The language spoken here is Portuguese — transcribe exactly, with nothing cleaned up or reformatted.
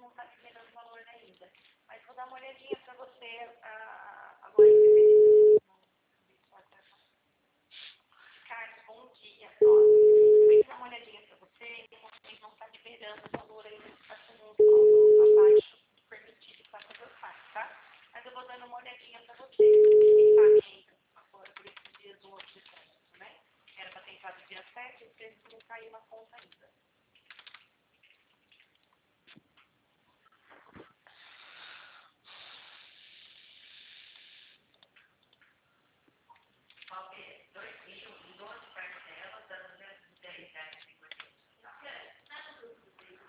não está liberando o valor ainda. Mas vou dar uma olhadinha para você uh, agora em fevereiro. Ricardo, bom dia.